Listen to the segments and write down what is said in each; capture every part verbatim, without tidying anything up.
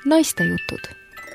naistejutud.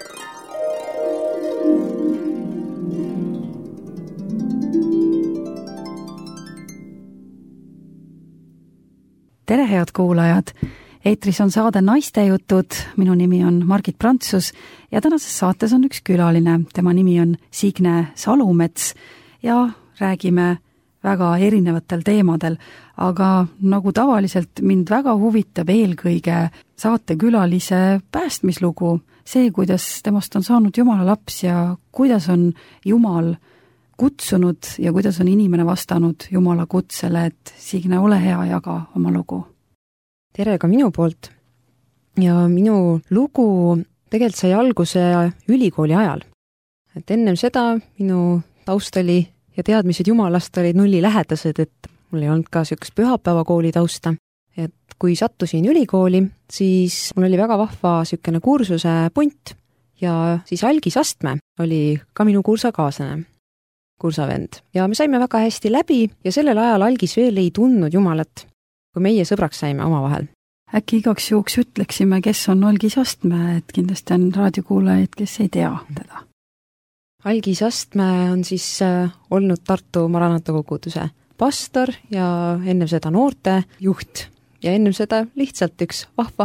Tere, head kuulajad! Eetris on saade Naistejutud, minu nimi on Margit Prantsus ja tänases saates on üks külaline. Tema nimi on Signe Salumets ja räägime väga erinevatel teemadel, aga nagu tavaliselt mind väga huvitab eelkõige saatekülalise päästmislugu, see, kuidas temast on saanud Jumala laps ja kuidas on Jumal kutsunud ja kuidas on inimene vastanud Jumala kutsele, et Signe, ole hea, jaga oma lugu. Tere ka minu poolt. Ja minu lugu tegelikult sai alguse ülikooli ajal. Et ennem seda minu taust oli ja teadmised Jumalast olid nullilähedased, et mul ei olnud ka sellist pühapäevakooli tausta. Et kui sattusin ülikooli, siis mul oli väga vahva sükene kursuse punt ja siis Algis Astme oli ka minu kursakaaslane, kursavend. Ja me saime väga hästi läbi ja sellel ajal Algis veel ei tundnud Jumalat, kui meie sõbraks saime omavahel. Äkki igaks juhuks ütleksime, kes on Algis Astme, et kindlasti on raadiokuulajaid, kes ei tea teda. Algis Astme on siis äh, olnud Tartu Maranatha koguduse pastor ja ennem seda noorte juht ja ennem seda lihtsalt üks vahva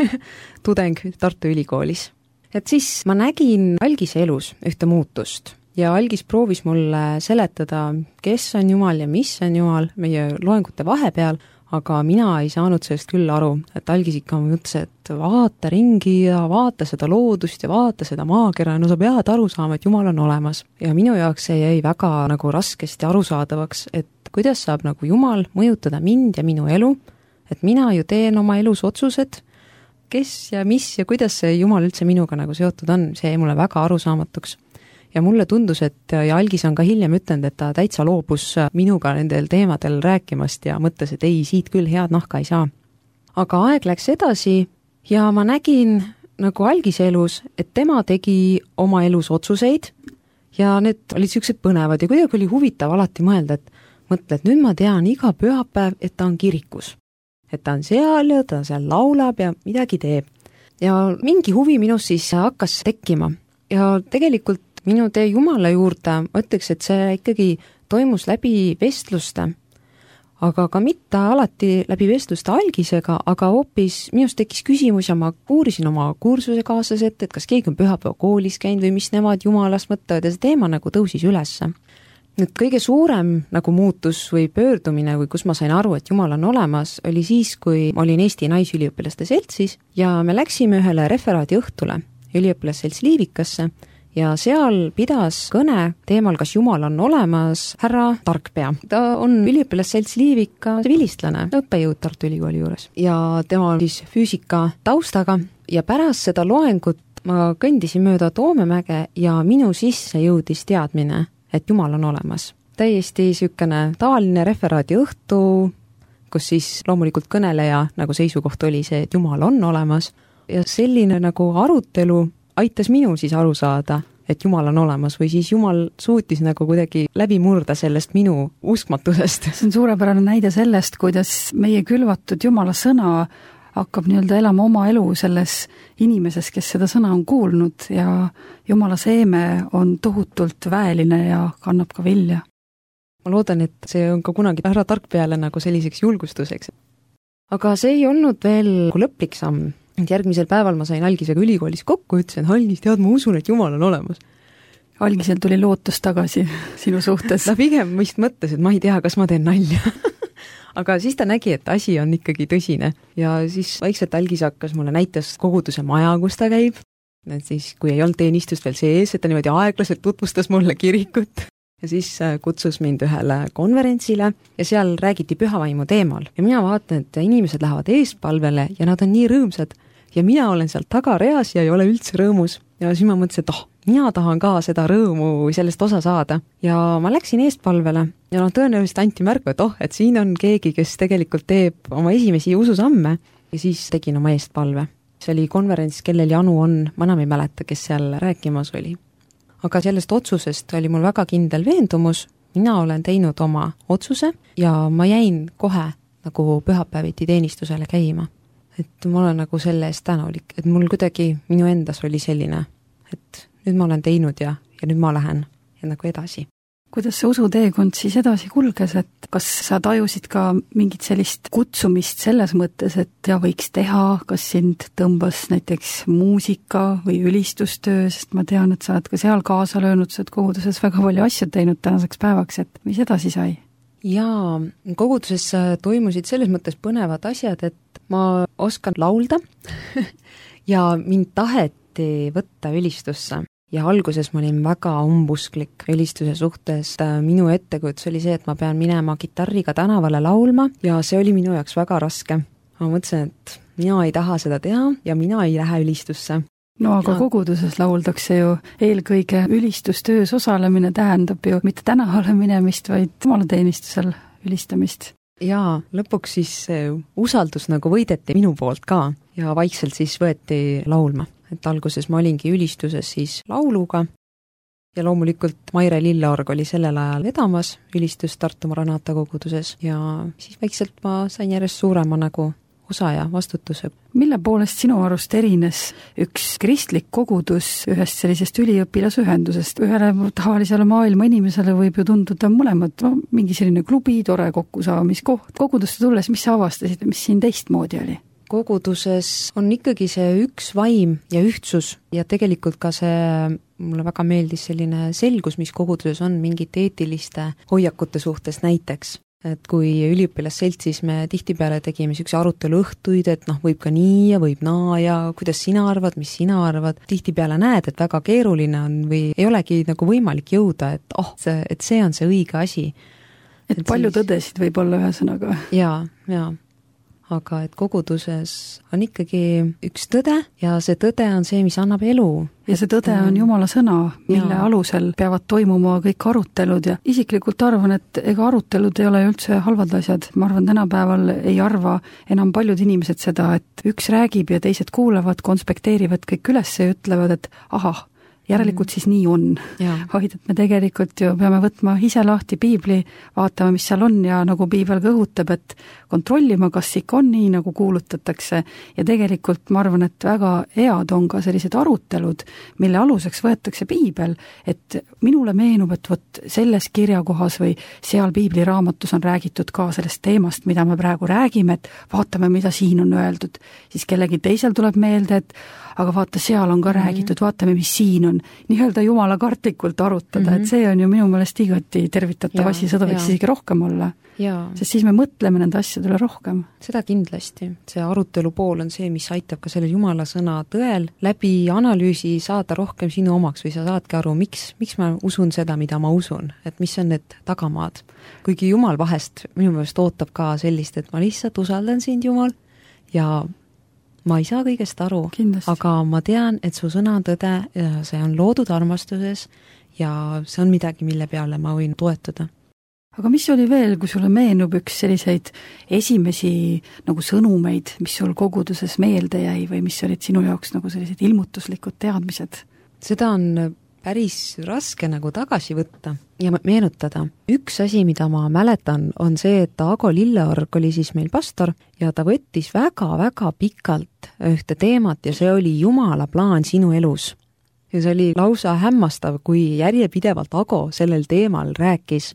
tudeng Tartu Ülikoolis. Et siis ma nägin Algise elus ühte muutust ja Algis proovis mulle seletada, kes on Jumal ja mis on Jumal meie loengute vahepeal, aga mina ei saanud sellest küll aru, et Algis ikka mõtles, et vaata ringi ja vaata seda loodust ja vaata seda maakera, no sa pead aru saama, et Jumal on olemas. Ja minu jaoks see jäi väga nagu raskesti arusaadavaks, et kuidas saab nagu Jumal mõjutada mind ja minu elu, et mina ju teen oma elus otsused, kes ja mis ja kuidas see Jumal üldse minuga nagu seotud on, see jäi mulle väga arusaamatuks. Ja mulle tundus, et ja Algis on ka hiljem ütlenud, et ta täitsa loobus minuga nendel teemadel rääkimast ja mõtles, et ei, siit küll head nahka ei saa. Aga aeg läks edasi ja ma nägin nagu Algise elus, et tema tegi oma elus otsuseid ja need olid sellised põnevad ja kuidagi oli huvitav alati mõelda, et mõtle, et nüüd ma tean iga pühapäev, et ta on kirikus. Et ta on seal ja ta seal laulab ja midagi teeb. Ja mingi huvi minus siis hakkas tekkima ja tegelikult minu tee Jumala juurde, ma ütleks, et see ikkagi toimus läbi vestluste, aga ka mitte alati läbi vestluste Algisega, aga hoopis minust tekkis küsimus ja ma uurisin oma kursuse kaaslased, et kas keegi on pühapäeva koolis käinud või mis nemad Jumalast mõtlevad ja see teema nagu tõusis ülesse. Nüüd kõige suurem nagu muutus või pöördumine, või kus ma sain aru, et Jumal on olemas, oli siis, kui ma olin Eesti naisüliõpilaste seltsis ja me läksime ühele referaadi õhtule üliõpilasselts Liivikasse ja seal pidas kõne teemal, kas Jumal on olemas, härra Tarkpea. Ta on üliõpilasselts Liivika vilistlane, õppejõud Tartu Ülikooli juures. Ja tema on siis füüsika taustaga ja pärast seda loengut ma kõndisin mööda Toomemäge ja minu sisse jõudis teadmine, et Jumal on olemas. Täiesti sükene tavaline referaadi õhtu, kus siis loomulikult kõneleja nagu seisukoht oli see, et Jumal on olemas ja selline nagu arutelu aitas minul siis aru saada, et Jumal on olemas või siis Jumal suutis nagu kuidagi läbi murda sellest minu uskmatusest. See on suurepärane näide sellest, kuidas meie külvatud Jumala sõna hakkab nii-öelda elama oma elu selles inimeses, kes seda sõna on kuulnud ja Jumala seeme on tohutult väeline ja kannab ka vilja. Ma loodan, et see on ka kunagi härra Tarkpeale nagu selliseks julgustuseks. Aga see ei olnud veel lõplik samm. Järgmisel päeval ma sain Algisega ülikoolis kokku, ütlesin, et Algis, tead, ma usun, et Jumal on olemas. Algisel tuli lootus tagasi sinu suhtes. Ta pigem vist mõtles, et ma ei tea, kas ma teen nalja. Aga siis ta nägi, et asi on ikkagi tõsine. Ja siis vaikselt Algis hakkas mulle näitas koguduse maja, kus ta käib. Et siis, kui ei olnud teenistust veel sees, et ta niimoodi aeglaselt tutvustas mulle kirikut. Ja siis kutsus mind ühele konverentsile ja seal räägiti pühavaimu teemal. Ja mina vaatan, et inimesed lähevad eestpalvele ja nad on nii rõõmsad. Ja mina olen seal tagareas ja ei ole üldse rõõmus. Ja siis ma mõtlesin, et oh, mina tahan ka seda rõõmu sellest osa saada. Ja ma läksin eestpalvele ja no tõenäoliselt anti märku, et oh, et siin on keegi, kes tegelikult teeb oma esimesi ususamme ja siis tegin oma eestpalve. See oli konverents, kellel Janu on, ma enam ei mäleta, kes seal rääkimas oli. Aga sellest otsusest oli mul väga kindel veendumus, mina olen teinud oma otsuse ja ma jäin kohe nagu pühapäeviti teenistusele käima. et ma olen nagu selle eest tänulik, et mul kuidagi minu endas oli selline, et nüüd ma olen teinud ja, ja nüüd ma lähen ja nagu edasi. Kuidas see usuteekond siis edasi kulges, et kas sa tajusid ka mingit sellist kutsumist selles mõttes, et ja võiks teha, kas sind tõmbas näiteks muusika või ülistustöö, sest ma tean, et sa oled ka seal kaasa löönud, sa oled koguduses väga palju asju teinud tänaseks päevaks, et mis edasi sai? Jaa, koguduses toimusid selles mõttes põnevad asjad, et ma oskan laulda ja mind taheti võtta ülistusse. Ja alguses ma olin väga umbusklik ülistuse suhtes. Minu ettekujutus oli see, et ma pean minema kitarriga tänavale laulma ja see oli minu jaoks väga raske. Ma mõtlesin, et mina ei taha seda teha ja mina ei lähe ülistusse. No aga ja. Koguduses lauldakse ju eelkõige ülistustöös osalemine tähendab ju mitte tänavale minemist, vaid jumalateenistusel ülistamist. Jaa, lõpuks siis usaldus nagu võideti minu poolt ka ja vaikselt siis võeti laulma. Et alguses ma olingi ülistuses siis lauluga ja loomulikult Maire Lilleorg oli sellel ajal vedamas ülistus Tartu Maranatha koguduses ja siis vaikselt ma sain järjest suurema nagu osa ja vastutuse. Mille poolest sinu arust erines üks kristlik kogudus ühest sellisest üliõpilasühendusest? Ühele tavalisele maailma inimesele võib ju tunduda mõlemad, no, mingi selline klubi, tore kokkusaamiskoht. Kogudusse tulles, mis sa avastasid, mis siin teistmoodi oli? Koguduses on ikkagi see üks vaim ja ühtsus ja tegelikult ka see, mulle väga meeldis selline selgus, mis koguduses on mingite eetiliste hoiakute suhtes näiteks. Et kui üliõpilasseltsis me tihtipeale tegime sükse arutelu õhtuid, et noh, võib ka nii ja võib naa ja kuidas sina arvad, mis sina arvad. Tihtipeale näed, et väga keeruline on või ei olegi nagu võimalik jõuda, et oh, see, et see on see õige asi. Et, et palju siis... tõdesid võib olla ühesõnaga. Jaa, jaa. Aga et koguduses on ikkagi üks tõde ja see tõde on see, mis annab elu. Ja see tõde on Jumala sõna, mille ja. Alusel peavad toimuma kõik arutelud ja isiklikult arvan, et ega arutelud ei ole üldse halvad asjad. Ma arvan, tänapäeval ei arva enam paljud inimesed seda, et üks räägib ja teised kuulavad, konspekteerivad kõik üles ja ütlevad, et ahah, järelikult siis nii on. Vaid, et me tegelikult ju peame võtma ise lahti piibli, vaatama, mis seal on ja nagu piibel kõhutab, et kontrollima, kas ikka on nii, nagu kuulutatakse. Ja tegelikult ma arvan, et väga head on ka sellised arutelud, mille aluseks võetakse piibel, et minule meenub, et võt selles kirjakohas või seal piibliraamatus on räägitud ka sellest teemast, mida me praegu räägime, et vaatame, mida siin on öeldud. Siis kellegi teisel tuleb meelde, et aga vaata, seal on ka mm-hmm. räägitud, vaatame, mis siin on. Nii-öelda jumala kartlikult arutada, mm-hmm. et see on ju minu meelest igati tervitatav asi, seda võiks isegi rohkem olla. Ja. Sest siis me mõtleme nende asjadele rohkem. Seda kindlasti. See arutelu pool on see, mis aitab ka selle jumala sõna tõel läbi analüüsi saada rohkem sinu omaks või sa saadki aru, miks, miks ma usun seda, mida ma usun, et mis on need tagamaad. Kuigi jumal vahest minu meelest ootab ka sellist, et ma lihtsalt usaldan sind, Jumal, ja ma ei saa kõigest aru, kindlasti. Aga ma tean, et su sõna on tõde ja see on loodud armastuses ja see on midagi, mille peale ma võin toetuda. Aga mis oli veel, kui sulle meenub üks selliseid esimesi nagu sõnumeid, mis sul koguduses meelde jäi või mis olid sinu jaoks nagu sellised ilmutuslikud teadmised? Seda on päris raske nagu tagasi võtta ja meenutada. Üks asi, mida ma mäletan, on see, et Ago Lilleorg oli siis meil pastor ja ta võttis väga-väga pikalt ühte teemat ja see oli Jumala plaan sinu elus. Ja see oli lausa hämmastav, kui järjepidevalt Ago sellel teemal rääkis.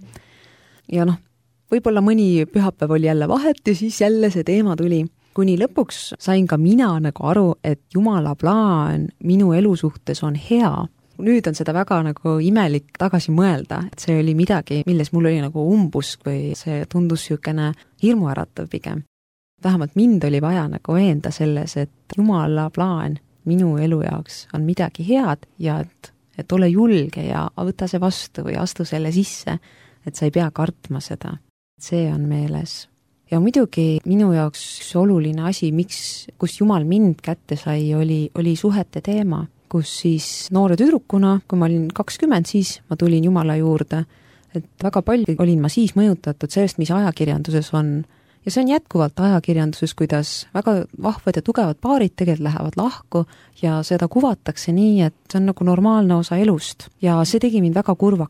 Ja noh, võib-olla mõni pühapäev oli jälle vahet ja siis jälle see teema tuli. Kuni lõpuks sain ka mina nagu aru, et Jumala plaan minu elu suhtes on hea. Nüüd on seda väga nagu imelik tagasi mõelda, et see oli midagi, milles mul oli nagu umbusk või see tundus sükene hirmuäratav pigem. Vähemalt mind oli vaja nagu veenda selles, et Jumala plaan minu elu jaoks on midagi head ja et, et ole julge ja võta see vastu või astu selle sisse, et sa ei pea kartma seda. See on meeles. Ja muidugi minu jaoks oluline asi, miks, kus Jumal mind kätte sai, oli, oli suhete teema, kus siis noore tüdrukuna, kui ma olin kakskümmend, siis ma tulin Jumala juurde, et väga palju olin ma siis mõjutatud sellest, mis ajakirjanduses on. Ja see on jätkuvalt ajakirjanduses, kuidas väga vahvad ja tugevad paarid tegelikult lähevad lahku ja seda kuvatakse nii, et see on nagu normaalne osa elust ja see tegi mind väga kurvaks.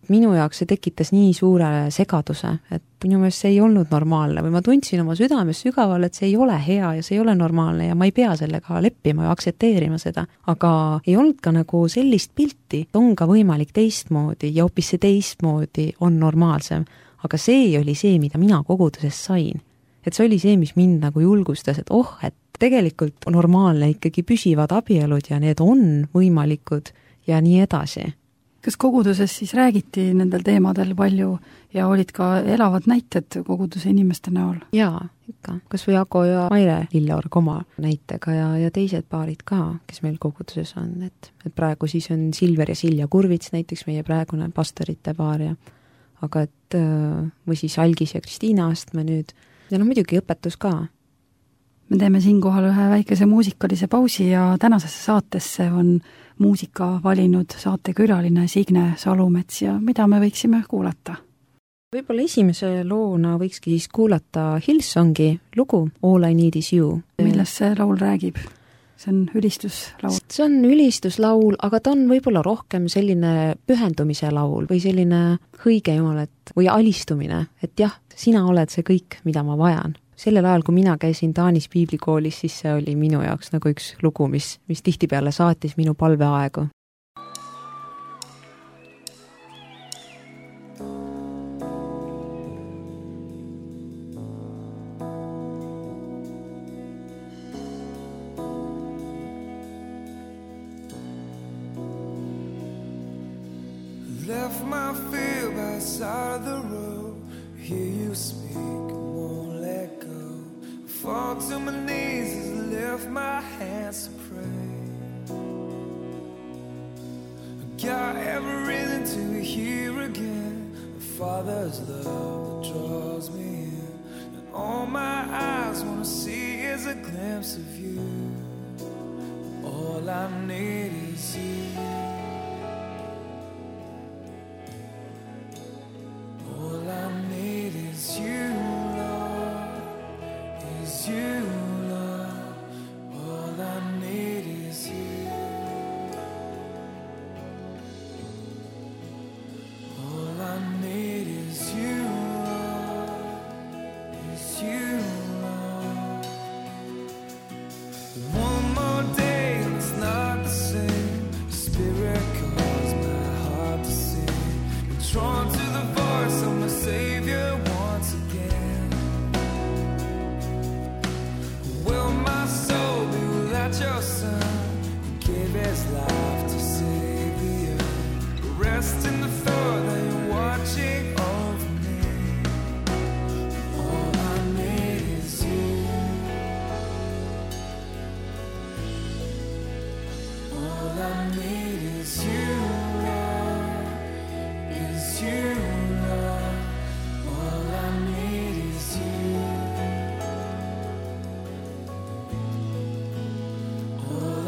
minu jaoks see tekitas nii suure segaduse, et minu meelest see ei olnud normaalne või ma tundsin oma südames sügaval, et see ei ole hea ja see ei ole normaalne ja ma ei pea sellega leppima ja aktsepteerima seda. Aga ei olnud ka nagu sellist pilti, on ka võimalik teistmoodi ja hoopis see teistmoodi on normaalsem. Aga see oli see, mida mina kogudusest sain. Et see oli see, mis mind nagu julgustas, et oh, et tegelikult normaalne ikkagi püsivad abielud ja need on võimalikud ja nii edasi. Kas koguduses siis räägiti nendel teemadel palju ja olid ka elavad näited koguduse inimeste näol? Jaa, ikka. Kas või Jago ja Maire Lilleorg oma näitega ja, ja teised paarid ka, kes meil koguduses on. Et, et praegu siis on Silver ja Silja Kurvits näiteks meie praegune pastorite paar ja aga et või siis Algis ja Kristiina Astme nüüd ja no muidugi õpetus ka. Me teeme siinkohal ühe väikese muusikalise pausi ja tänasesse saatesse on muusika valinud saatekülaline Signe Salumets ja mida me võiksime kuulata? Võib-olla esimese loona võikski siis kuulata Hillsongi lugu All I Need Is You. Millest see laul räägib? See on ülistuslaul. See on ülistuslaul, aga ta on võib-olla rohkem selline pühendumise laul või selline hõige jumalat või alistumine, et jah, sina oled see kõik, mida ma vajan. Sellel ajal, kui mina käisin Taanis piiblikoolis, siis see oli minu jaoks nagu üks lugu, mis, mis tihtipeale saatis minu palveaegu. Left my fear by the side of the road. Hear you speak, won't let go. Fall to my knees as I lift my hands to pray. I got every reason to be here again. The Father's love that draws me in, and all my eyes want to see is a glimpse of you. All I need is you. All I need is you, Lord, is you, Lord. All I need is you. All I need is you, Lord, is you, Lord. One more day and it's not the same. Spirit calls my heart to sing. And drawn to the voice of my Savior once again. Will my soul be without your Son, who gave his life to save the earth? Rest in the thought that you're watching over me. All I need is you. All I need is you, Lord, is you. Oh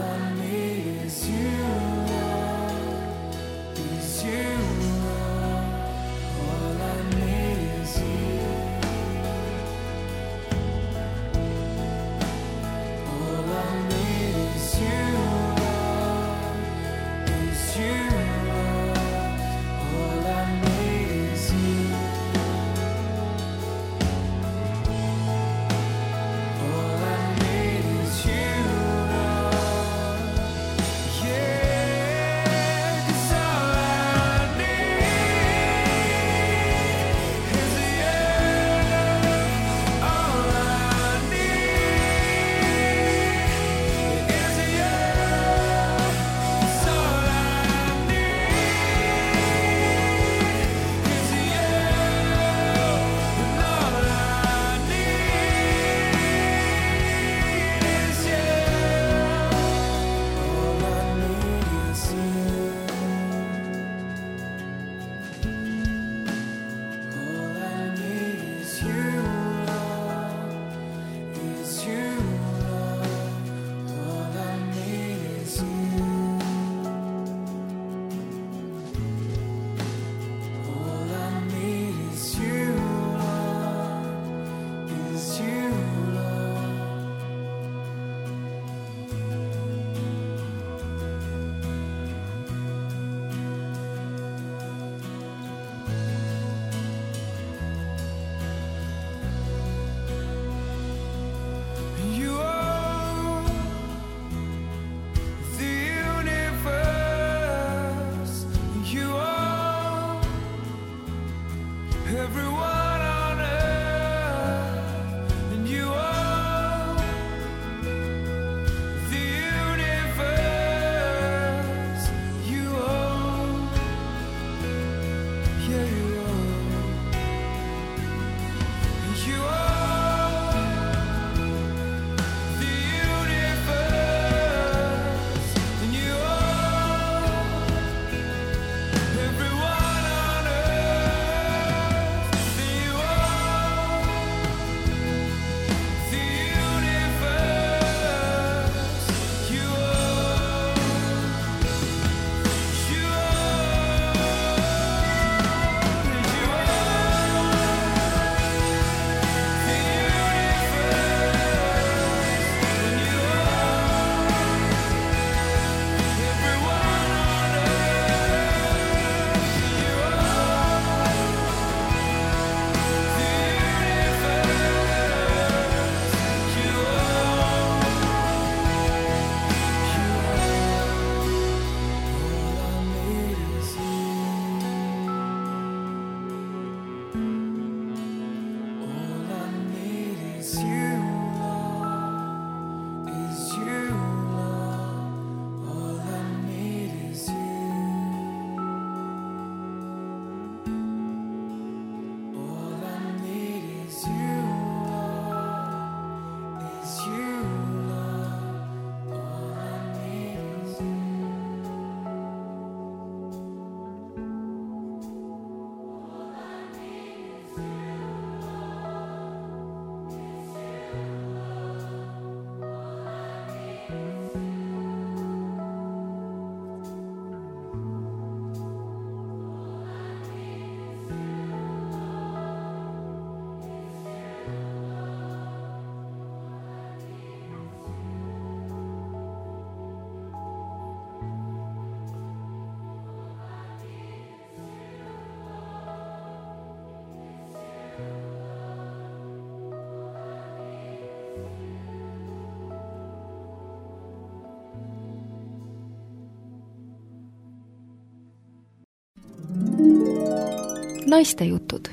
naistejutud.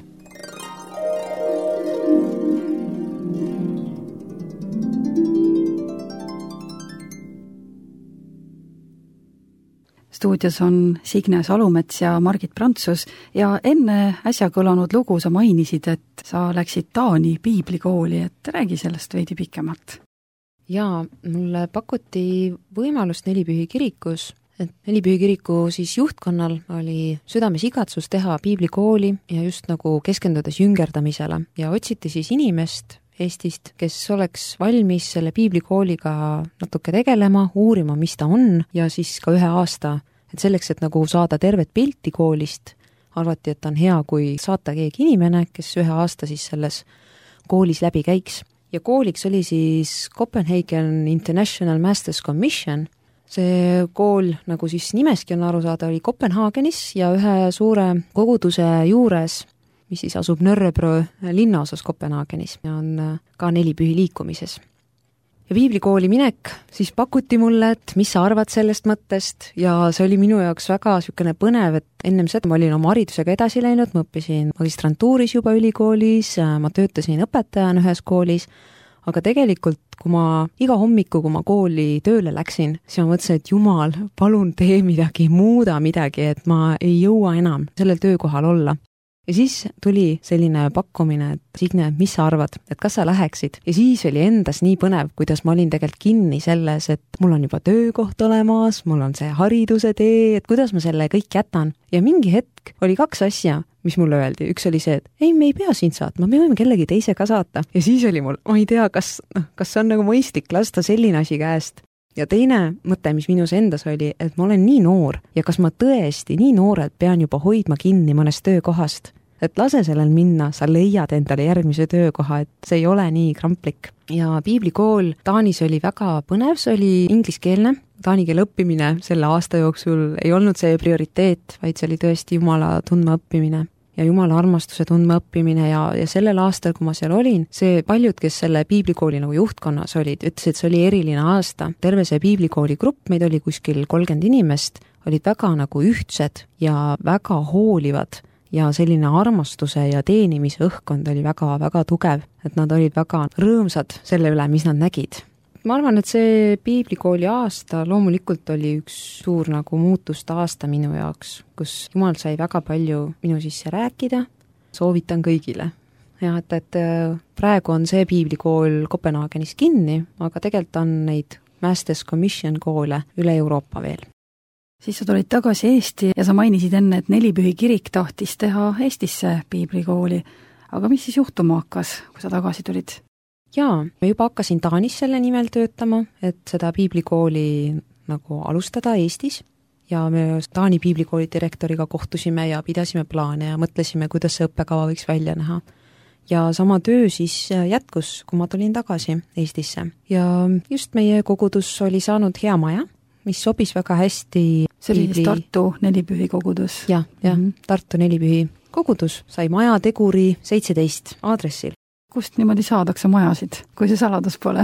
Stuudios on Signe Salumets ja Margit Prantsus ja enne äsja kõlanud lugu sa mainisid, et sa läksid Taani piiblikooli, et räägi sellest veidi pikemalt. Jaa, mulle pakuti võimalust Nelipühi kirikus, et Nelipühi kiriku siis juhtkonnal oli südames igatsus teha piiblikooli ja just nagu keskendudes jüngerdamisele ja otsiti siis inimest Eestist, kes oleks valmis selle piiblikooliga natuke tegelema, uurima, mis ta on ja siis ka ühe aasta, et selleks, et nagu saada tervet pilti koolist, arvati, et on hea, kui saata keegi inimene, kes ühe aasta siis selles koolis läbi käiks. Ja kooliks oli siis Copenhagen International Masters Commission. See kool, nagu siis nimeski on aru saada, oli Kopenhaagenis ja ühe suure koguduse juures, mis siis asub Nørrebro linnaosas Kopenhaagenis ja on ka Nelipühi liikumises. Ja piiblikooli minek siis pakuti mulle, et mis sa arvad sellest mõttest ja see oli minu jaoks väga sükene põnev, et ennem seda ma olin oma haridusega edasi läinud, ma õppisin magistrantuuris juba ülikoolis, ma töötasin õpetajana ühes koolis, aga tegelikult, kui ma iga hommiku, kui ma kooli tööle läksin, siis ma mõtlesin, et jumal, palun tee midagi, muuda midagi, et ma ei jõua enam sellel töökohal olla. Ja siis tuli selline pakkumine, et Signe, mis sa arvad, et kas sa läheksid? Ja siis oli endas nii põnev, kuidas ma olin tegelikult kinni selles, et mul on juba töökoht olemas, mul on see hariduse tee, et kuidas ma selle kõik jätan. Ja mingi hetk oli kaks asja, mis mulle öeldi. Üks oli see, et ei, me ei pea sind saatma, me võime kellegi teise ka saata. Ja siis oli mul, ma ei tea, kas, no, kas see on nagu mõistlik lasta selline asi käest. Ja teine mõte, mis minus endas oli, et ma olen nii noor ja kas ma tõesti nii noorelt pean juba hoidma kinni mõnest töökohast, et lase sellel minna, sa leiad endale järgmise töökoha, et see ei ole nii kramplik. Ja piiblikool Taanis oli väga põnev, see oli ingliskeelne, taani keele õppimine selle aasta jooksul ei olnud see prioriteet, vaid see oli tõesti Jumala tundma õppimine ja Jumala armastuse tundma õppimine ja, ja sellel aastal, kui ma seal olin, see paljud, kes selle piiblikooli nagu juhtkonnas olid, ütlesid, et see oli eriline aasta. Terve see piiblikooli grupp, meid oli kuskil kolmkümmend inimest, olid väga nagu ühtsed ja väga hoolivad ja selline armastuse ja teenimise õhkkond oli väga, väga tugev, et nad olid väga rõõmsad selle üle, mis nad nägid. Ma arvan, et see piiblikooli aasta loomulikult oli üks suur nagu muutuste aasta minu jaoks, kus Jumal sai väga palju minu sisse rääkida, soovitan kõigile. Ja et, et praegu on see piiblikool Kopenhaagenis kinni, aga tegelikult on neid Masters Commission koole üle Euroopa veel. Siis sa tulid tagasi Eesti ja sa mainisid enne, et Nelipühi kirik tahtis teha Eestisse piiblikooli. Aga mis siis juhtuma hakkas, kui sa tagasi tulid? Jaa, ma juba hakkasin Taanis selle nimel töötama, et seda piiblikooli nagu alustada Eestis ja me Taani piiblikooli direktoriga kohtusime ja pidasime plaane ja mõtlesime, kuidas see õppekava võiks välja näha. Ja sama töö siis jätkus, kui ma tulin tagasi Eestisse. Ja just meie kogudus oli saanud hea maja, mis sobis väga hästi. See oli piibli... Tartu Nelipühi kogudus. Ja, ja mm-hmm. Tartu Nelipühi kogudus sai maja teguri seitseteist aadressil. Kust niimoodi saadakse majasid, kui see saladus pole?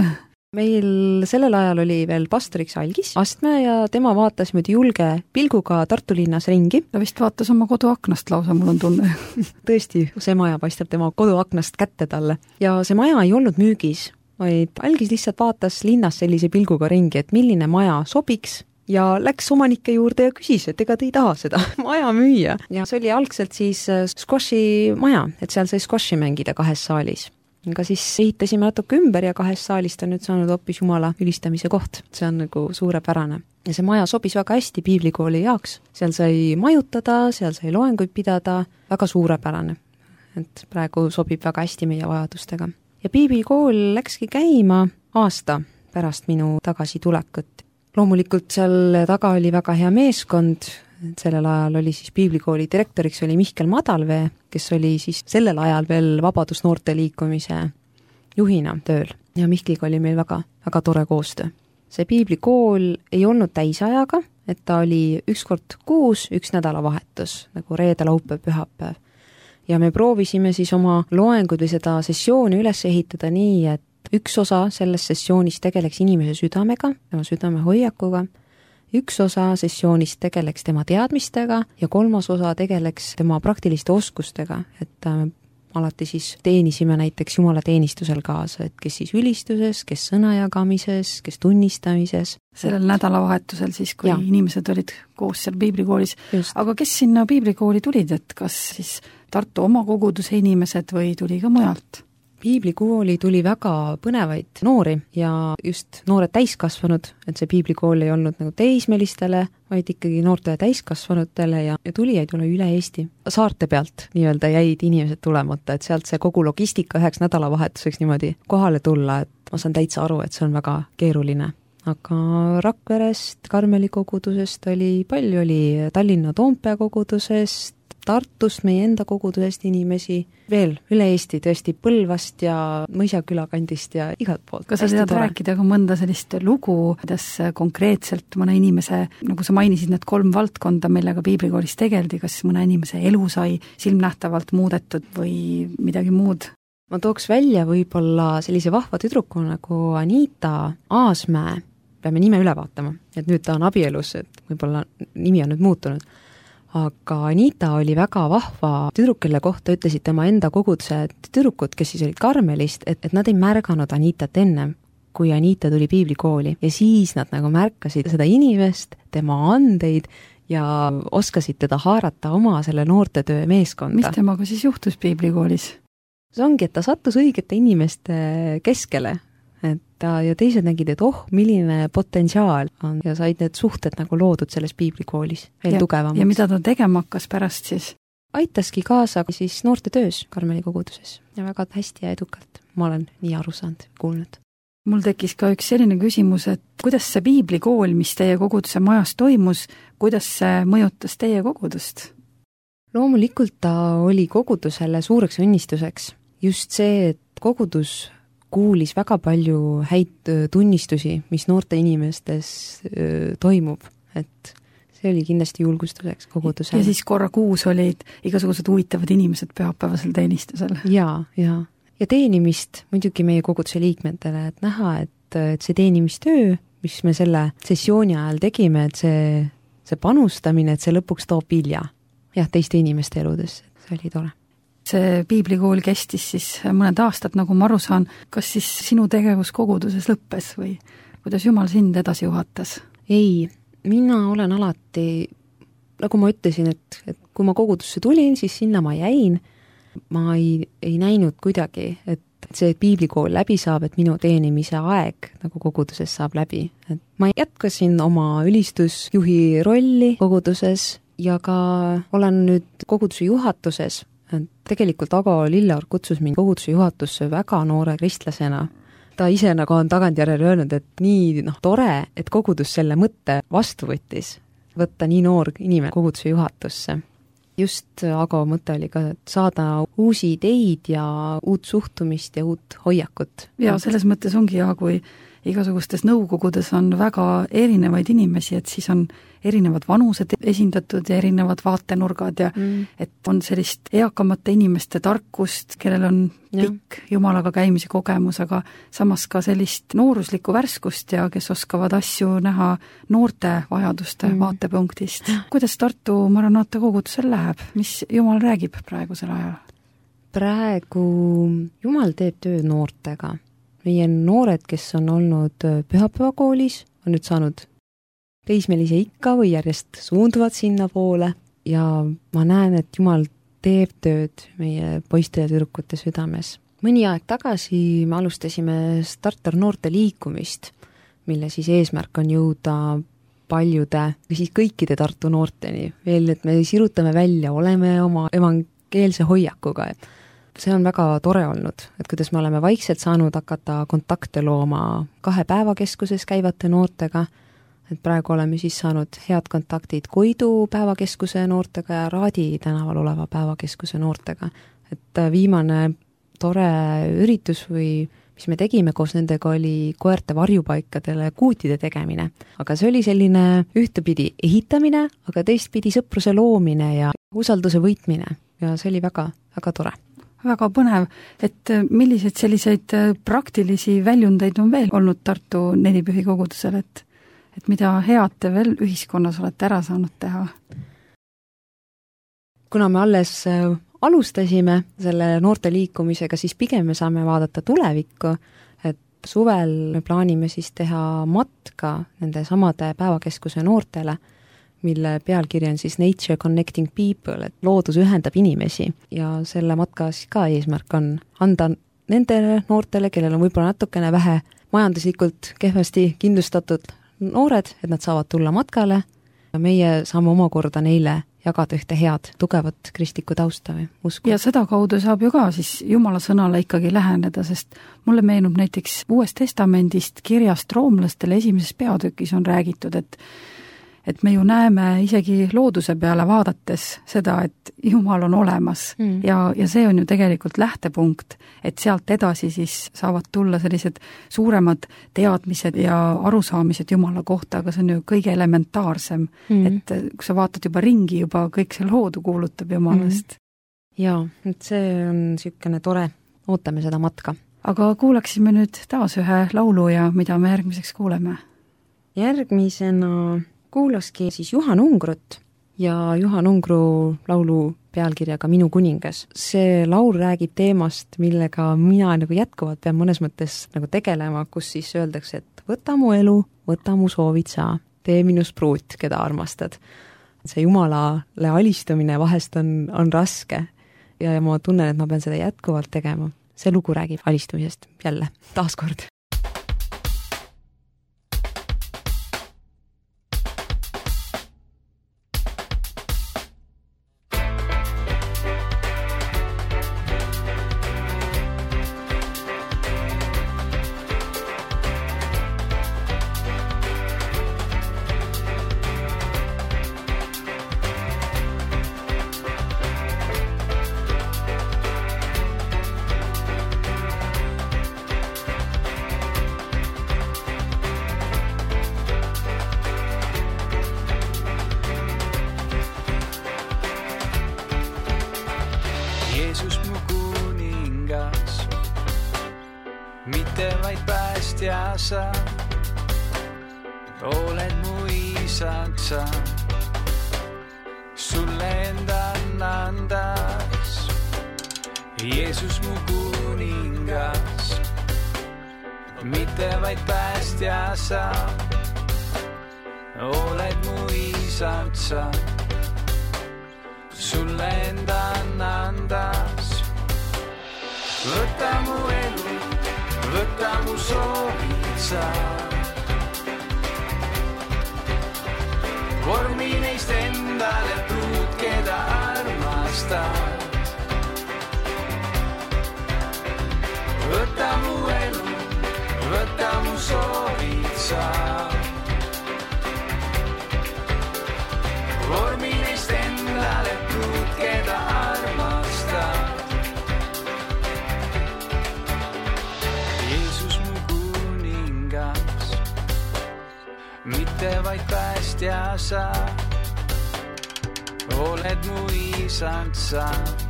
Meil sellel ajal oli veel pastoriks Algis Astme ja tema vaatas nüüd julge pilguga Tartu linnas ringi. Ta vist vaatas oma koduaknast lausa, mul on tunne. Tõesti, see maja paistab tema koduaknast kätte talle. Ja see maja ei olnud müügis, vaid Algis lihtsalt vaatas linnas sellise pilguga ringi, et milline maja sobiks ja läks omanike juurde ja küsis, et ega te ei taha seda maja müüa. Ja see oli algselt siis squashi maja, et seal sai squashi mängida kahes saalis. Aga siis ehitasime natuke ümber ja kahest saalist on nüüd saanud hoopis Jumala ülistamise koht. See on nagu suurepärane. Ja see maja sobis väga hästi piiblikooli jaoks. Seal sai majutada, seal sai loenguid pidada, väga suurepärane. Et praegu sobib väga hästi meie vajadustega. Ja piiblikool läkski käima aasta pärast minu tagasitulekut. Loomulikult seal taga oli väga hea meeskond, sellel ajal oli siis piiblikooli direktoriks oli Mihkel Madalvee, kes oli siis sellel ajal veel Vabadusnoorte liikumise juhina tööl ja Mihkliga oli meil väga, väga tore koostöö. See piiblikool ei olnud täisajaga, et ta oli üks kord kuus, üks nädalavahetus, nagu reede, laupäev, pühapäev. Ja me proovisime siis oma loengud või seda sessiooni üles ehitada nii, et üks osa sellest sessioonis tegeleks inimese südamega, tema südame hoiakuga, üks osa sessioonist tegeleks tema teadmistega ja kolmas osa tegeleks tema praktiliste oskustega, et alati siis teenisime näiteks jumalateenistusel kaasa, et kes siis ülistuses, kes sõna jagamises, kes tunnistamises. Sellel nädalavahetusel siis, kui ja. inimesed olid koos seal piiblikoolis. Just. Aga kes sinna piiblikooli tulid, et kas siis Tartu oma koguduse inimesed või tuli ka mujalt? Piiblikooli tuli väga põnevaid noori ja just noored täiskasvanud, et see piiblikool ei olnud nagu teismelistele, vaid ikkagi noorte täiskasvanutele ja, ja tulijaid üle üle Eesti. Saarte pealt nii-öelda jäid inimesed tulemata, et sealt see kogu logistika üheks nädalavahetuseks niimoodi kohale tulla, et ma saan täitsa aru, et see on väga keeruline. Aga Rakverest, Karmeli kogudusest oli palju, oli Tallinna Toompea kogudusest, Tartust, meie enda kogudusest inimesi, veel üle Eesti tõesti Põlvast ja Mõisaküla kandist ja igalt poolt. Kas sa tead rääkida ka mõnda sellist lugu, kuidas konkreetselt mõne inimese, nagu sa mainisid, need kolm valdkonda, millega piiblikoolis tegeldi, kas mõne inimese elu sai silmnähtavalt muudetud või midagi muud? Ma tooks välja võib-olla sellise vahva tüdruku nagu Anita Aasmäe, peame nime üle vaatama, et nüüd ta on abielus, et võib-olla nimi on nüüd muutunud. Aga Anita oli väga vahva tüdruk, kelle kohta ütlesid tema enda koguduse tüdrukud, kes siis olid Karmelist, et, et nad ei märganud Anitat ennem, kui Anita tuli piiblikooli. Ja siis nad nagu märkasid seda inimest, tema andeid ja oskasid teda haarata oma selle noortetöö meeskonda. Mis temaga siis juhtus piiblikoolis? See ongi, et ta sattus õigete inimeste keskele. Et ta, ja teised nägid, et oh, milline potentsiaal on ja said need suhted nagu loodud selles piiblikoolis veel ja, tugevamaks. Ja mida ta tegema hakkas pärast siis? Aitaski kaasa siis noorte töös Karmeli koguduses ja väga hästi ja edukalt. Ma olen nii aru saanud, kuulnud. Mul tekkis ka üks selline küsimus, et kuidas see piiblikool, mis teie koguduse majas toimus, kuidas see mõjutas teie kogudust? Loomulikult ta oli kogudusele suureks õnnistuseks. Just see, et kogudus kuulis väga palju häid tunnistusi, mis noorte inimestes öö, toimub, et see oli kindlasti julgustuseks kogudusele. Ja siis korra kuus olid igasugused huvitavad inimesed pühapäevasel teenistusel. Ja, ja. Ja teenimist muidugi meie koguduse liikmetele, et näha, et, et see teenimistöö, mis me selle sessiooni ajal tegime, et see, see panustamine, et see lõpuks toob vilja. Jah, teiste inimeste eludes, see oli tore. See piiblikool kestis siis mõned aastad, nagu ma aru saan, kas siis sinu tegevus koguduses lõppes või kuidas Jumal sind edasi juhatas? Ei, mina olen alati, nagu ma ütlesin, et, et kui ma kogudusse tulin, siis sinna ma jäin. Ma ei, ei näinud kuidagi, et see piiblikool läbi saab, et minu teenimise aeg nagu koguduses saab läbi. Et ma jätkasin oma ülistusjuhi rolli koguduses ja ka olen nüüd koguduse juhatuses. Tegelikult Ago Lilleorg kutsus mind koguduse juhatusse väga noore kristlasena. Ta ise nagu on tagantjärele öelnud, et nii noh, tore, et kogudus selle mõtte vastu võttis, võtta nii noor inimene koguduse juhatusse. Just Ago mõte oli ka, et saada uusi ideid ja uut suhtumist ja uut hoiakut. Ja selles mõttes ongi hea, kui igasugustes nõukogudes on väga erinevaid inimesi, et siis on erinevad vanused esindatud ja erinevad vaatenurgad ja mm. et on sellist eakamate inimeste tarkust, kellel on pikk ja. Jumalaga käimise kogemus, aga samas ka sellist nooruslikku värskust ja kes oskavad asju näha noorte vajaduste mm. vaatepunktist. Kuidas Tartu Maranata kogudusel läheb? Mis Jumal räägib praegusel ajal? Praegu Jumal teeb töö noortega. Meie noored, kes on olnud pühapäevakoolis, on nüüd saanud teismelise ikka või järjest suunduvad sinna poole ja ma näen, et Jumal teeb tööd meie poiste ja tüdrukute südames. Mõni aeg tagasi me alustasime Starter noorte liikumist, mille siis eesmärk on jõuda paljude või siis kõikide Tartu noorteni. Veel, et me sirutame välja, oleme oma evangeelse hoiakuga. See on väga tore olnud, et kuidas me oleme vaikselt saanud hakata kontakte looma kahe päevakeskuses käivate noortega, et praegu oleme siis saanud head kontaktid Koidu päevakeskuse noortega ja Raadi tänaval oleva päevakeskuse noortega. Et viimane tore üritus või mis me tegime koos nendega oli koerte varjupaikadele kuutide tegemine. Aga see oli selline ühtepidi ehitamine, aga teistpidi sõpruse loomine ja usalduse võitmine ja see oli väga, väga tore. Väga põnev, et milliseid selliseid praktilisi väljundeid on veel olnud Tartu nelipühi kogudusel, et, et mida head te veel ühiskonnas olete ära saanud teha? Kuna me alles alustasime selle noorte liikumisega, siis pigem me saame vaadata tulevikku, et suvel me plaanime siis teha matka nende samade päevakeskuse noortele, mille pealkiri on siis Nature Connecting People, et loodus ühendab inimesi ja selle matka siis ka eesmärk on anda nendele noortele, kellel on võib-olla natukene vähe majanduslikult kehvasti kindlustatud noored, et nad saavad tulla matkale ja meie saame omakorda neile jagada ühte head, tugevat kristlikku tausta või usku. Ja seda kaudu saab ju ka siis Jumala sõnale ikkagi läheneda, sest mulle meenub näiteks Uuest Testamendist kirjast roomlastele esimeses peatükis on räägitud, et et me ju näeme isegi looduse peale vaadates seda, et Jumal on olemas mm. ja, ja see on ju tegelikult lähtepunkt, et sealt edasi siis saavad tulla sellised suuremad teadmised ja arusaamised Jumala kohta, aga see on ju kõige elementaarsem, mm. et kui sa vaatad juba ringi, juba kõik see loodu kuulutab Jumalast. Mm. Jaa, et see on niisugune tore, ootame seda matka. Aga kuulaksime nüüd taas ühe laulu ja mida me järgmiseks kuuleme? Järgmisena kuulaski siis Juhan Ungrut ja Juhan Ungru laulu pealkirjaga Minu kuningas. See laul räägib teemast, millega mina nagu jätkuvalt pean mõnes mõttes nagu tegelema, kus siis öeldakse, et võta mu elu, võta mu soovid sa, tee minust pruut, keda armastad. See Jumalale alistumine vahest on, on raske ja, ja ma tunnen, et ma pean seda jätkuvalt tegema. See lugu räägib alistumisest jälle, taaskord. Jeesus mu kuningas, mitte vaid päästja sa, oled mu isand sa, sulle enda andas. Jeesus mu kuningas, mitte vaid päästja sa, oled mu isand sa, sulle enda andas. Võta mu elu, võta mu soovid sa, vormi neist endale pruut, keda armastad. Võta mu elu, võta mu soovid sa, vormi neist endale pruut, keda armastad. Jeesus mu kuningas, mitte vaid päästja sa, oled mu isand sa,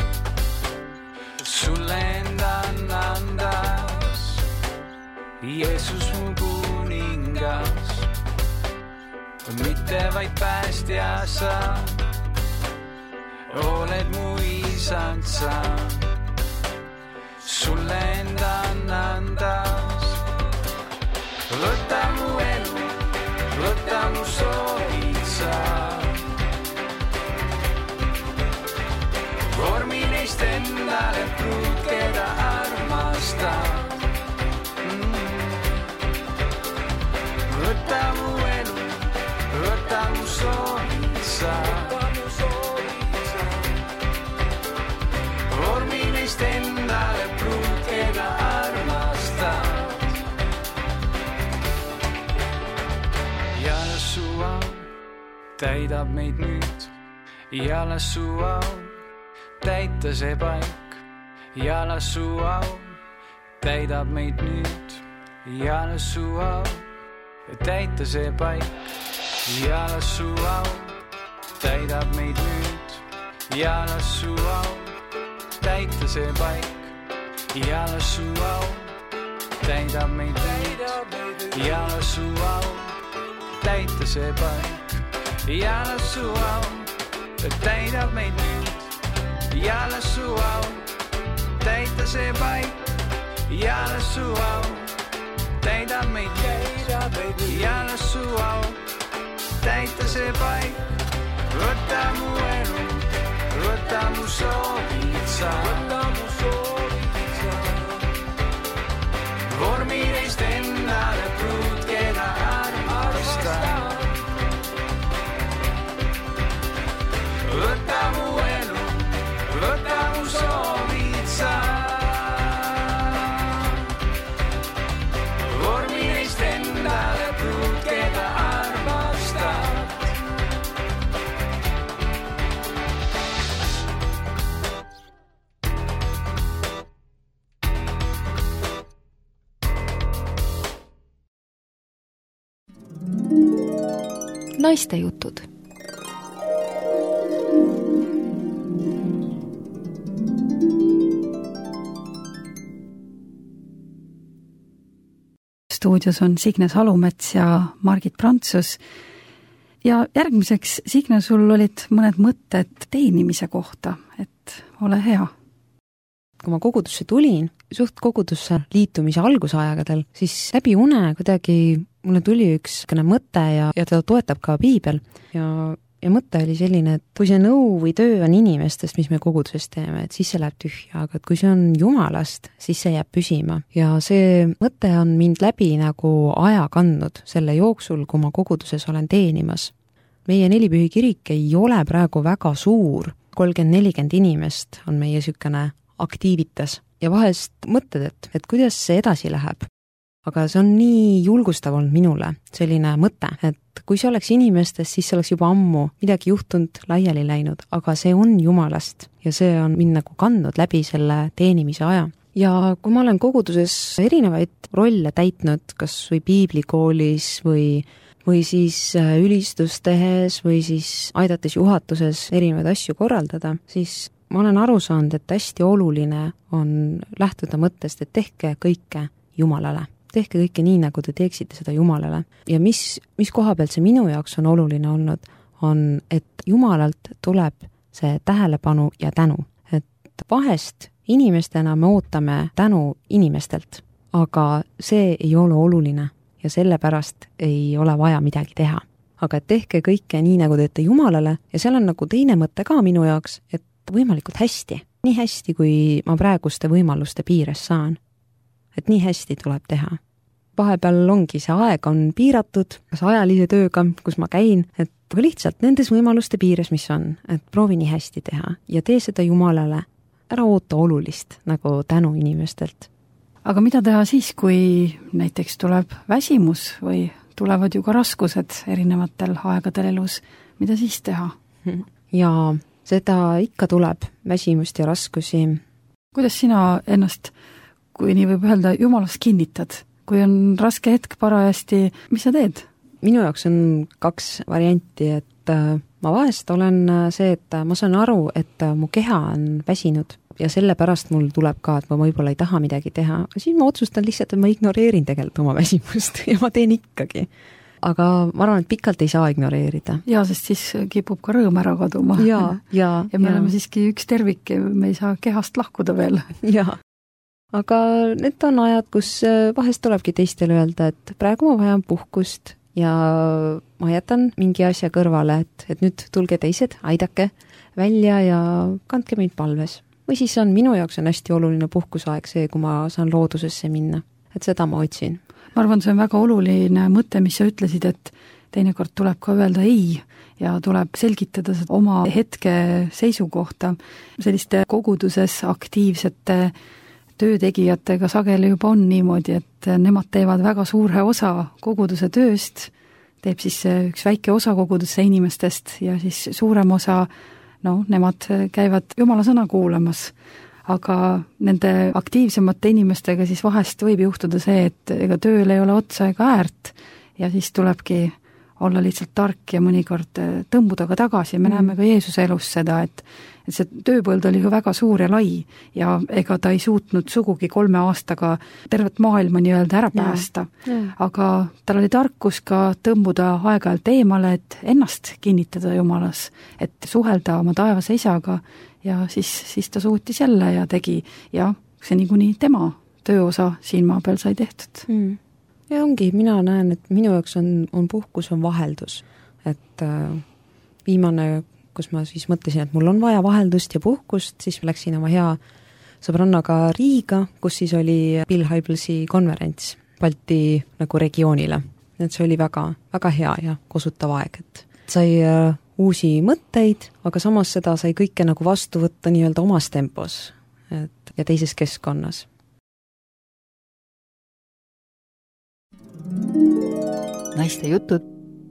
sulle enda andas. Jeesus mu kuningas, mitte vaid päästja sa, oled mu isand sa, sulle enda andas. Võta mu elu, võta mu soovid sa, vormi neist endale pruut, keda armastad. Võta mu elu, võta mu soovid sa, vormi neist endale pruut, keda armastad. Ja las su au täidab meid nüüd, ja las su au täita see paik, ja las su au täidab meid nüüd, ja las su au täita see paik, ja las su au täidab meid nüüd, ja las su au täita see paik, ja las su au täidab meid nüüd, ja las su au täita see paik. Jälle su au, täidab meid nüüd. Jälle su au, täita see paik. Jälle su au, täidab meid nüüd. Jälle su au, täita see paik. Võta mu elu, võta mu soovid sa. Võta mu soovid sa. Vormi neist endale pruud, keda armastab. Võta mu elu, võta mu soovid sa. Vormi neist endale pruud, keda armastab. Naistejutud. Stuudios on Signe Salumets ja Margit Prantsus. Ja järgmiseks, Signe, sul olid mõned mõtted teenimise kohta, et ole hea. Kui ma kogudusse tulin, suht kogudusse liitumise algusajagadel, siis läbi une kuidagi mulle tuli üks mõte ja, ja teda toetab ka piibel. Ja, ja mõte oli selline, et kui see nõu või töö on inimestest, mis me koguduses teeme, et siis see läheb tühja, aga et kui see on Jumalast, siis see jääb püsima. Ja see mõte on mind läbi nagu aja kandnud selle jooksul, kui ma koguduses olen teenimas. Meie Nelipühi kirik ei ole praegu väga suur, kolmkümmend nelikümmend inimest on meie sükene aktiivitas ja vahest mõtled, et, et kuidas see edasi läheb. Aga see on nii julgustav olnud minule, selline mõte, et kui see oleks inimestest, siis see oleks juba ammu midagi juhtunud, laiali läinud, aga see on Jumalast ja see on mind nagu kandnud läbi selle teenimise aja. Ja kui ma olen koguduses erinevaid rolle täitnud, kas või piiblikoolis või, või siis ülistust tehes või siis aidates juhatuses erinevaid asju korraldada, siis ma olen aru saanud, et hästi oluline on lähtuda mõttest, et tehke kõike Jumalale. Tehke kõike nii, nagu te teeksite seda Jumalale. Ja mis, mis koha pealt see minu jaoks on oluline olnud, on, et Jumalalt tuleb see tähelepanu ja tänu. Et vahest inimestena me ootame tänu inimestelt, aga see ei ole oluline ja sellepärast ei ole vaja midagi teha. Aga tehke kõike nii, nagu teete Jumalale ja seal on nagu teine mõte ka minu jaoks, et võimalikult hästi. Nii hästi, kui ma praeguste võimaluste piires saan. Et nii hästi tuleb teha. Vahepeal ongi see aeg on piiratud, kas ajalise tööga, kus ma käin, et lihtsalt nendes võimaluste piires, mis on, et proovi nii hästi teha ja tee seda Jumalale. Ära oota olulist, nagu tänu inimestelt. Aga mida teha siis, kui näiteks tuleb väsimus või tulevad ju ka raskused erinevatel aegadel elus? Mida siis teha? Ja seda ikka tuleb, väsimust ja raskusi. Kuidas sina ennast, kui nii võib öelda, Jumalast kinnitad? Kui on raske hetk parajasti, mis sa teed? Minu jaoks on kaks varianti, et ma vahest olen see, et ma saan aru, et mu keha on väsinud ja sellepärast mul tuleb ka, et ma võib-olla ei taha midagi teha. Siis ma otsustan lihtsalt, et ma ignoreerin tegelikult oma väsimust ja ma teen ikkagi. Aga ma arvan, et pikalt ei saa ignoreerida. Jaa, sest siis kipub ka rõõm ära kaduma. Ja, ja, ja me ja. oleme siiski üks tervik, me ei saa kehast lahkuda veel. Jaa, aga need on ajad, kus vahest tulebki teistele öelda, et praegu ma vajan puhkust ja ma jätan mingi asja kõrvale, et, et nüüd tulge teised, aidake välja ja kandke meid palves. Või siis on minu jaoks on hästi oluline puhkusaeg see, kui ma saan loodusesse minna. Et seda ma otsin. Ma arvan, see on väga oluline mõte, mis sa ütlesid, et teinekord tuleb ka öelda ei ja tuleb selgitada oma hetke seisukohta. Selliste koguduses aktiivsete töötegijatega sageli juba on niimoodi, et nemad teevad väga suure osa koguduse tööst, teeb siis üks väike osa koguduse inimestest ja siis suurem osa, no nemad käivad Jumala sõna kuulamas. Aga nende aktiivsemate inimestega siis vahest võib juhtuda see, et ega tööl ei ole otsa ega äärt ja siis tulebki olla lihtsalt tark ja mõnikord tõmbuda ka tagasi. Me mm. näeme ka Jeesuse elus seda, et, et see tööpõld oli ju väga suur ja lai ja ega ta ei suutnud sugugi kolme aastaga tervet maailma nii-öelda ära päästa. Ja. Ja. Aga tal oli tarkus ka tõmbuda aeg-ajalt eemale, et ennast kinnitada Jumalas, et suhelda oma taevase isaga ja siis, siis ta suutis jälle ja tegi ja see niikuinii tema tööosa siin maa peal sai tehtud. Mm. Ja ongi, mina näen, et minu jaoks on, on puhkus, on vaheldus. Et äh, viimane, kus ma siis mõtlesin, et mul on vaja vaheldust ja puhkust, siis läksin oma hea sõbrannaga Riiga, kus siis oli Bill Hybelsi konverents Balti nagu regioonile. Et see oli väga, väga hea ja kosutav aeg, et sai äh, uusi mõtteid, aga samas seda sai kõike nagu vastu võtta nii-öelda omas tempos et, ja teises keskkonnas. Naiste jutud.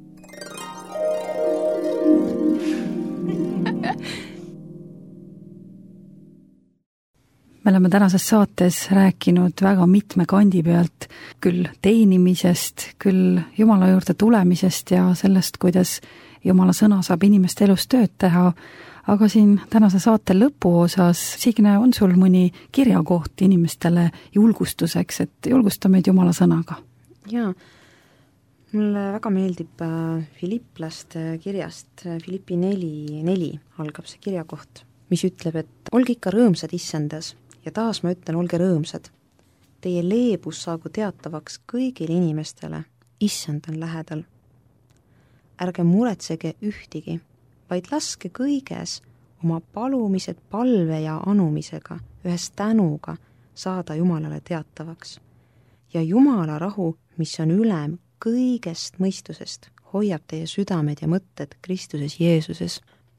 Me oleme tänases saates rääkinud väga mitme kandi pealt, küll teenimisest, küll Jumala juurde tulemisest ja sellest, kuidas Jumala sõna saab inimeste elus tööd teha. Aga siin tänase saate lõpuosas, Signe, on sul mõni kirjakoht inimestele julgustuseks, et julgusta meid Jumala sõnaga? Jaa, mulle väga meeldib Filipplaste kirjast, Filippi neli neli algab see kirjakoht, mis ütleb, et olge ikka rõõmsad issandas ja taas ma ütlen, olge rõõmsad. Teie leebus saagu teatavaks kõigile inimestele, issand on lähedal. Ärge muretsege ühtigi, vaid laske kõiges oma palumised palve ja anumisega, ühes tänuga saada Jumalale teatavaks. Ja Jumala rahu, mis on ülem kõigest mõistusest, hoiab teie südamed ja mõtted Kristuses Jeesuses.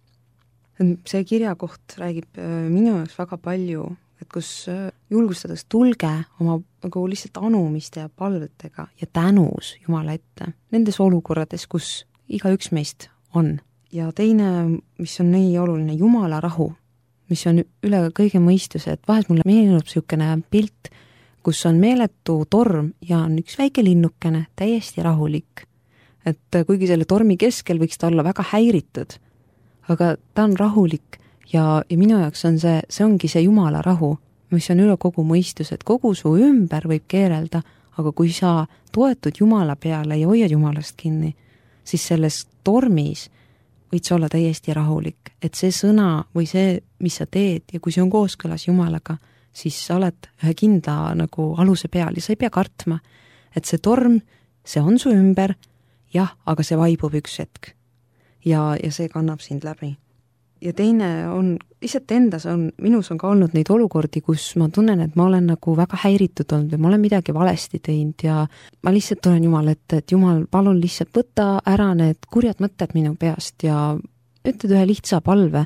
See kirjakoht räägib minu jaoks väga palju, et kus julgustades tulge oma nagu lihtsalt anumiste ja palvetega ja tänus Jumala ette. Nendes olukorrades, kus igaüks meist on. Ja teine, mis on nii oluline, Jumala rahu, mis on üle kõige mõistuse, et vahest mulle meenub niisugune pilt, kus on meeletu torm ja on üks väike linnukene, täiesti rahulik. Et kuigi selle tormi keskel võiks ta olla väga häiritud, aga ta on rahulik ja, ja minu jaoks on see, see ongi see Jumala rahu, mis on üle kogu mõistus, et kogu su ümber võib keerelda, aga kui sa toetud Jumala peale ja hoiad Jumalast kinni, siis selles tormis võid sa olla täiesti rahulik, et see sõna või see, mis sa teed ja kui see on kooskõlas Jumalaga, siis sa oled ühe kindla nagu aluse peal ja sa ei pea kartma, et see torm, see on su ümber, jah, aga see vaibub üks hetk ja, ja see kannab sind läbi. Ja teine on, lihtsalt endas on, minus on ka olnud neid olukordi, kus ma tunnen, et ma olen nagu väga häiritud olnud või ma olen midagi valesti teinud ja ma lihtsalt tulen Jumal ette, et Jumal, palun lihtsalt võta ära need kurjad mõtted minu peast ja ütled ühe lihtsa palve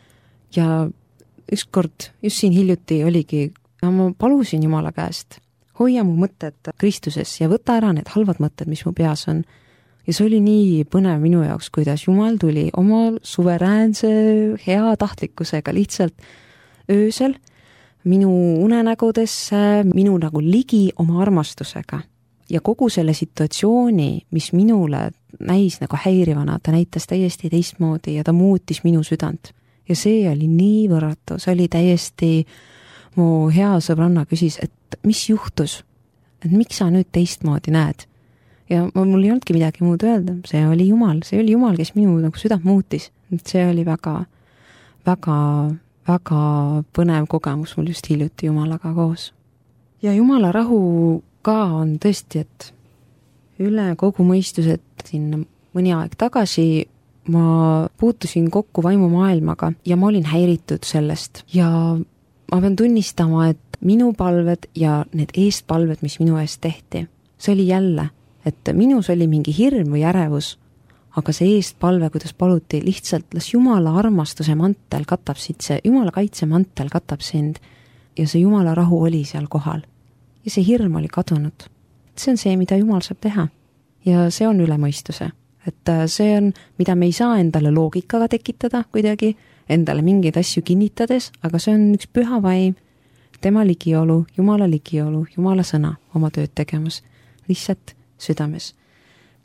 ja ükskord just siin hiljuti oligi, ma palusin Jumala käest, hoia mu mõtted Kristuses ja võta ära need halvad mõtted, mis mu peas on. Ja see oli nii põnev minu jaoks, kuidas Jumal tuli oma suveräänse hea tahtlikkusega lihtsalt öösel minu unenägudesse, minu nagu ligi oma armastusega. Ja kogu selle situatsiooni, mis minule näis nagu häirivana, ta näitas täiesti teistmoodi ja ta muutis minu südant. Ja see oli nii võrratu, see oli täiesti, mu hea sõbranna küsis, et mis juhtus, et miks sa nüüd teistmoodi näed? Ja mul ei olnudki midagi muud öelda, see oli Jumal, see oli Jumal, kes minu nagu südant muutis. See oli väga, väga, väga põnev kogemus mul just hiljuti Jumalaga koos. Ja Jumala rahu ka on tõesti, et üle kogu mõistus, et siin mõni aeg tagasi ma puutusin kokku vaimumaailmaga ja ma olin häiritud sellest ja ma pean tunnistama, et minu palved ja need eestpalved, mis minu eest tehti, see oli jälle, et minus oli mingi hirm või ärevus, aga see eestpalve, kuidas paluti, lihtsalt las Jumala armastuse mantel katab siit, see Jumala kaitse mantel katab sind ja see Jumala rahu oli seal kohal ja see hirm oli kadunud. See on see, mida Jumal saab teha ja see on üle mõistuse. Et see on, mida me ei saa endale loogikaga tekitada kuidagi, endale mingeid asju kinnitades, aga see on üks püha vaim, tema ligiolu, Jumala ligiolu, Jumala sõna oma tööd tegemas, lihtsalt südames.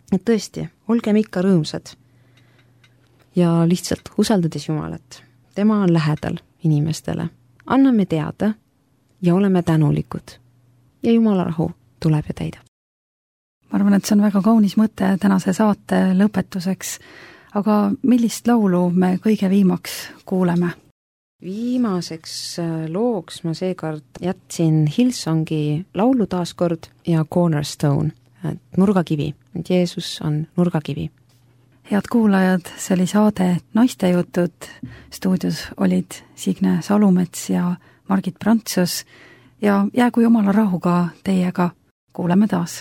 et tõesti, olgem ikka rõõmsad ja lihtsalt usaldades Jumalat. Tema on lähedal inimestele. Anname teada ja oleme tänulikud. Ja Jumala rahu tuleb ja täidab. Ma arvan, et see on väga kaunis mõte tänase saate lõpetuseks. Aga millist laulu me kõige viimaks kuuleme? Viimaseks looks ma seekord jätsin Hillsongi laulu taaskord ja Cornerstone, et nurgakivi, et Jeesus on nurgakivi. Head kuulajad, see oli saade Naistejutud. Stuudios olid Signe Salumets ja Margit Prantsus ja jäägu Jumala rahuga teiega. Kuuleme taas.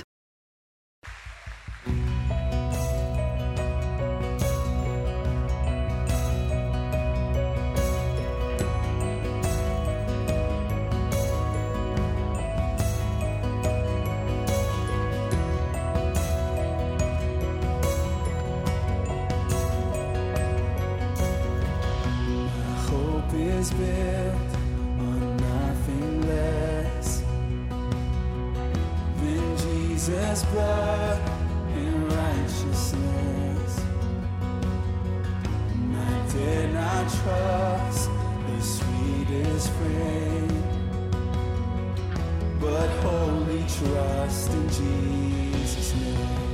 Is built on nothing less than Jesus' blood and righteousness. And I dare not trust the sweetest friend, but wholly trust in Jesus' name.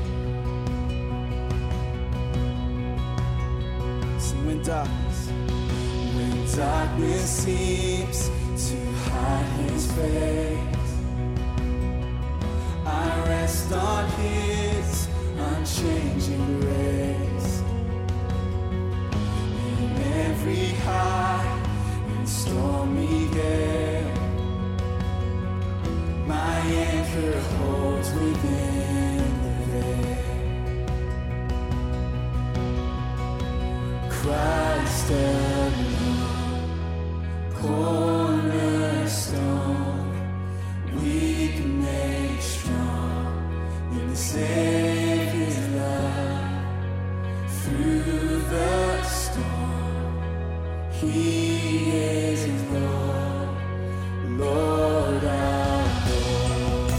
So when darkness When darkness seems to hide his face, I rest on his unchanging grace. In every high and stormy gale, my anchor holds within the veil. Christ alone, cornerstone, we can make strong in the Savior's love. Through the storm, He is Lord, Lord our Lord.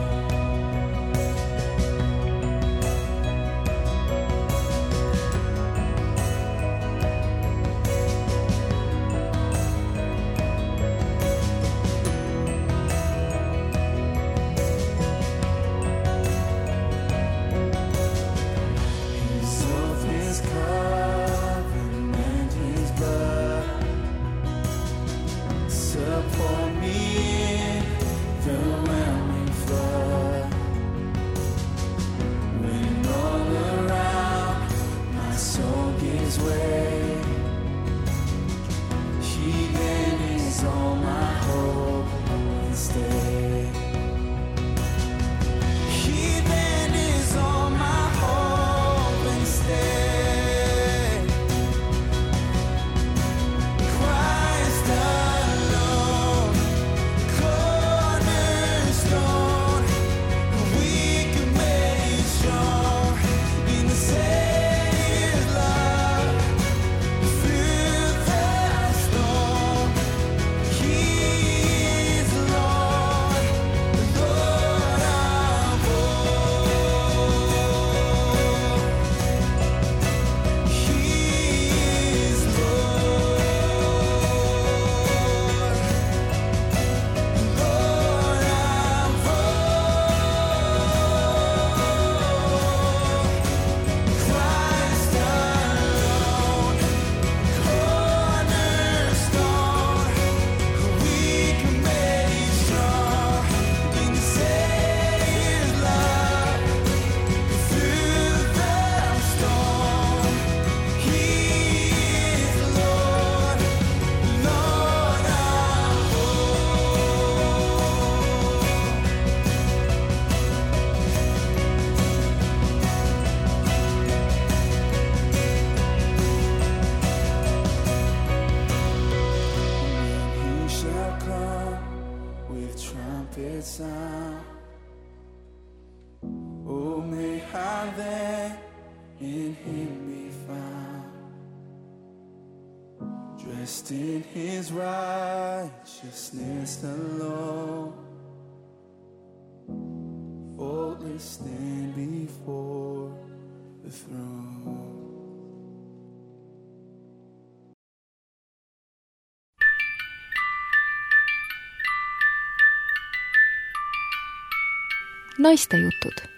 Sound. Oh, may I then in him be found, dressed in his righteousness alone, faultless stand before through. Naistejutud